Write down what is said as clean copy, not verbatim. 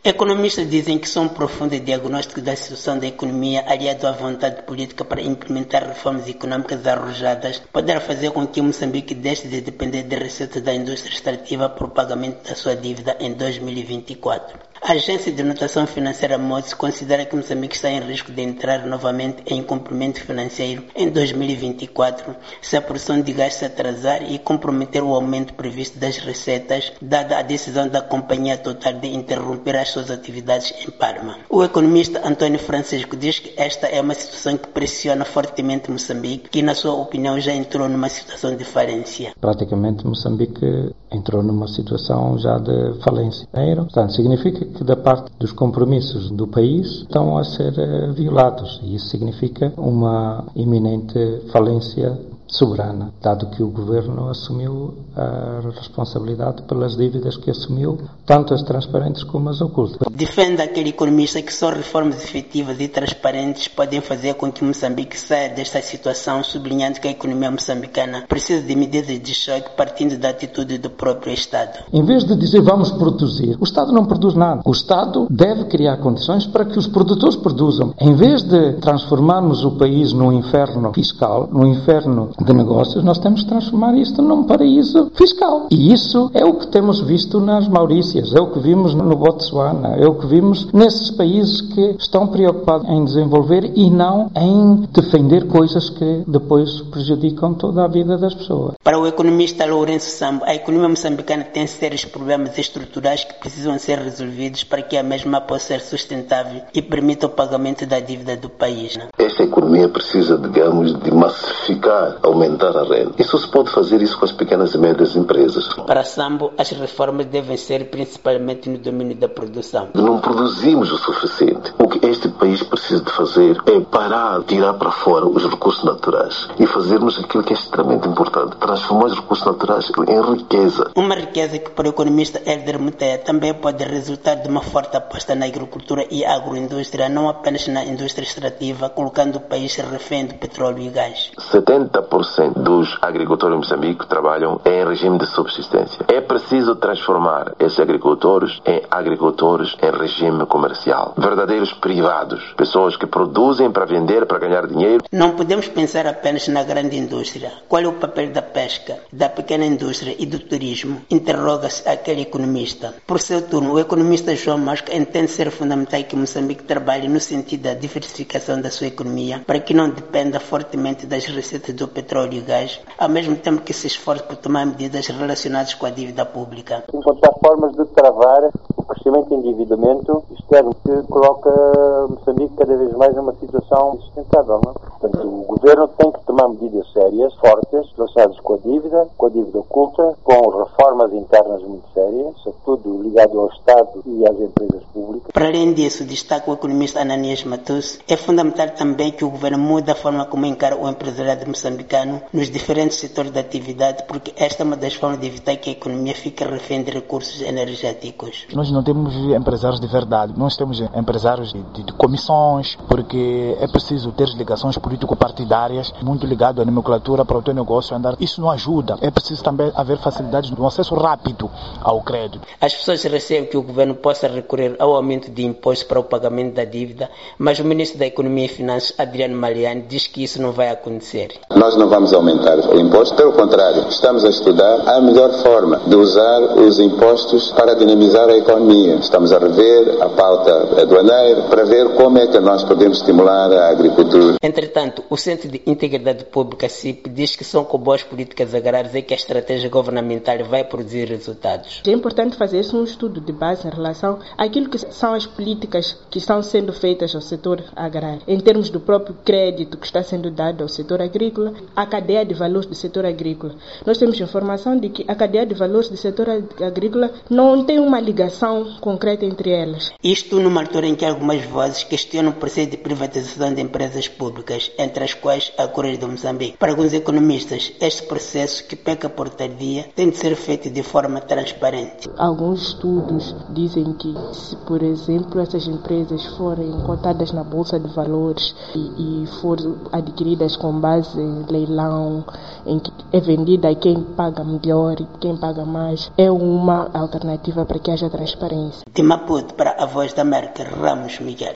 Economistas dizem que só um profundo diagnóstico da situação da economia, aliado à vontade política para implementar reformas econômicas arrojadas, poderá fazer com que Moçambique deixe de depender da receita da indústria extrativa para o pagamento da sua dívida em 2024. A agência de notação financeira Moody's considera que Moçambique está em risco de entrar novamente em incumprimento financeiro em 2024 se a produção de gás se atrasar e comprometer o aumento previsto das receitas, dada a decisão da Companhia Total de interromper as suas atividades em Parma. O economista António Francisco diz que esta é uma situação que pressiona fortemente Moçambique, que na sua opinião já entrou numa situação de falência. Praticamente Moçambique entrou numa situação já de falência. Portanto, significa que da parte dos compromissos do país estão a ser violados e isso significa uma iminente falência soberana, dado que o governo assumiu a responsabilidade pelas dívidas que assumiu, tanto as transparentes como as ocultas. Defende aquele economista que só reformas efetivas e transparentes podem fazer com que Moçambique saia desta situação, sublinhando que a economia moçambicana precisa de medidas de choque partindo da atitude do próprio Estado. Em vez de dizer vamos produzir, o Estado não produz nada. O Estado deve criar condições para que os produtores produzam. Em vez de transformarmos o país num inferno fiscal, num inferno de negócios, nós temos que transformar isto num paraíso fiscal. E isso é o que temos visto nas Maurícias, é o que vimos no Botsuana, é o que vimos nesses países que estão preocupados em desenvolver e não em defender coisas que depois prejudicam toda a vida das pessoas. Para o economista Lourenço Sambo, a economia moçambicana tem sérios problemas estruturais que precisam ser resolvidos para que a mesma possa ser sustentável e permita o pagamento da dívida do país. Esta economia precisa, digamos, de massificar, aumentar a renda. Isso se pode fazer isso com as pequenas e médias empresas. Para Sambo, as reformas devem ser principalmente no domínio da produção. Não produzimos o suficiente. O que este país precisa de fazer é parar de tirar para fora os recursos naturais e fazermos aquilo que é extremamente importante, transformar os recursos naturais em riqueza. Uma riqueza que para o economista Hélder Muteia também pode resultar de uma forte aposta na agricultura e agroindústria, não apenas na indústria extrativa, colocando o país refém do petróleo e gás. 70% dos agricultores em Moçambique trabalham em regime de subsistência. É preciso transformar esses agricultores em regime comercial. Verdadeiros privados. Pessoas que produzem para vender, para ganhar dinheiro. Não podemos pensar apenas na grande indústria. Qual é o papel da pesca, da pequena indústria e do turismo? Interroga-se aquele economista. Por seu turno, o economista João Mosca entende ser fundamental que Moçambique trabalhe no sentido da diversificação da sua economia para que não dependa fortemente das receitas do petróleo e gás, ao mesmo tempo que se esforce por tomar medidas relacionadas com a dívida pública. Encontrar formas de travar o crescimento e endividamento externo que coloca Moçambique cada vez mais numa situação insustentável. Não? Portanto, o governo tem que tomar medidas sérias, fortes, relacionadas com a dívida oculta, com reformas internas muito sérias, tudo ligado ao Estado e às empresas públicas. Para além disso, destaca o economista Ananias Matos, é fundamental também que o governo mude a forma como encara o empresariado moçambicano nos diferentes setores da atividade, porque esta é uma das formas de evitar que a economia fique refém de recursos energéticos. Nós não temos empresários de verdade, nós temos empresários de comissões, porque é preciso ter ligações político-partidárias muito ligado à nomenclatura para o teu negócio andar. Isso não ajuda. É preciso também haver facilidades de um acesso rápido ao crédito. As pessoas receiam que o governo possa recorrer ao aumento de impostos para o pagamento da dívida, mas o ministro da Economia e Finanças, Adriano Maliani, diz que isso não vai acontecer. Nós não vamos aumentar o imposto, pelo contrário, estamos a estudar a melhor forma de usar os impostos para dinamizar a economia. Estamos a rever a pauta aduaneira para ver como é que nós podemos estimular a agricultura. Entretanto, o Centro de Integridade Pública, CIP, diz que são com boas políticas agrárias é que a estratégia governamental vai produzir resultados. É importante fazer um estudo de base em relação àquilo que são as políticas que estão sendo feitas ao setor agrário, em termos do próprio crédito que está sendo dado ao setor agrícola, a cadeia de valores do setor agrícola. Nós temos informação de que a cadeia de valores do setor agrícola não tem uma ligação concreta entre elas. Isto numa altura em que algumas vozes questionam o processo de privatização de empresas públicas. públicas, entre as quais a Correio de Moçambique. Para alguns economistas, este processo, que peca por tardia, tem de ser feito de forma transparente. Alguns estudos dizem que, se por exemplo essas empresas forem cotadas na Bolsa de Valores e forem adquiridas com base em leilão, em que é vendida a quem paga melhor e quem paga mais, é uma alternativa para que haja transparência. De Maputo, para a Voz da América, Ramos Miguel.